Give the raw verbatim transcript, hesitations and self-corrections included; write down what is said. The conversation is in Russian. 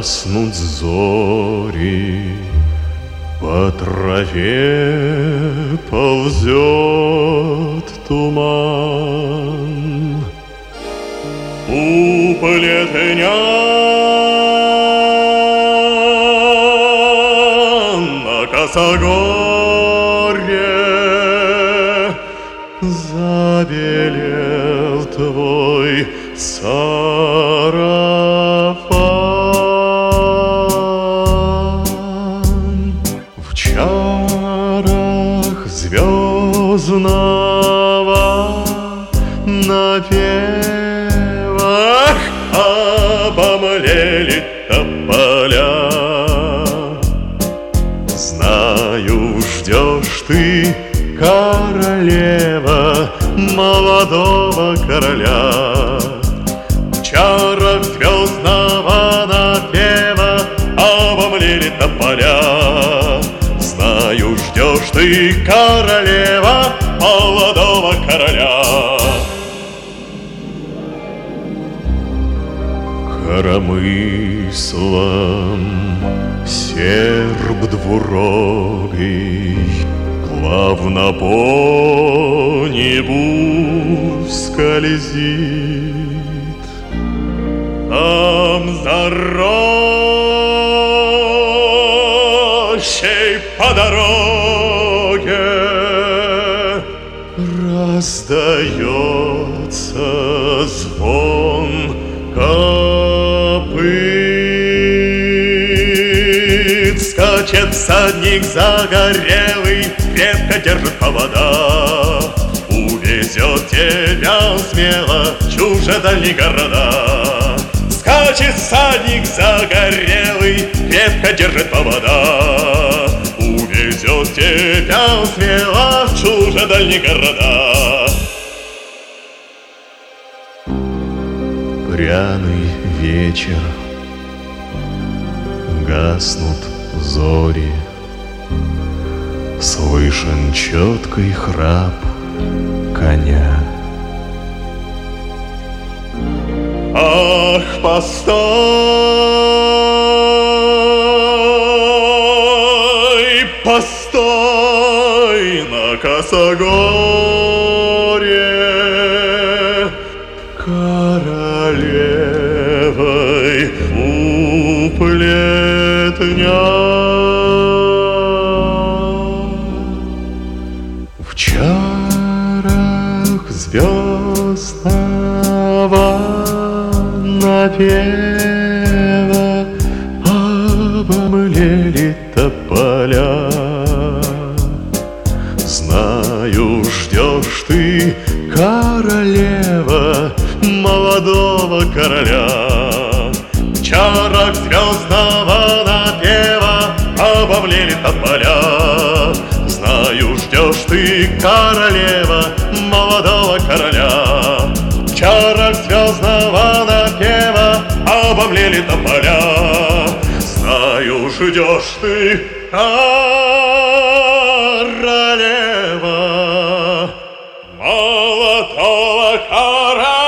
гаснут зори, по траве ползет туман. У плетня на косогоре забелел твой сарафан. В чарах звездного напева обомлели тополя. Знаю, ждешь ты, королева, молодого короля. В чарах звездного напева обомлели тополя. Знаю, ждешь ты, королева, молодого короля. Коромыслом серб двурогий плавно по небу скользит. Там за рощей по дороге раздается звон копыт. Скачет всадник загорелый, крепко держит повода. Увезет тебя смело в чужедальние города. Скачет всадник загорелый, крепко держит повода. Увезет тебя смело в чужедальние города. Пряный вечер, гаснут зори, слышен четкий храп коня. Ах, постой, постой на косогоре, королевой у плетня. В чарах звездного напева обомлели тополя. Знаю, ждешь ты, королева, молодого короля. В чарах звездного напева обомлели тополя. Знаю, ждешь ты, королева, молодого короля. В чарах звездного напева обомлели тополя. Знаю, ждешь ты, королева, молодого короля.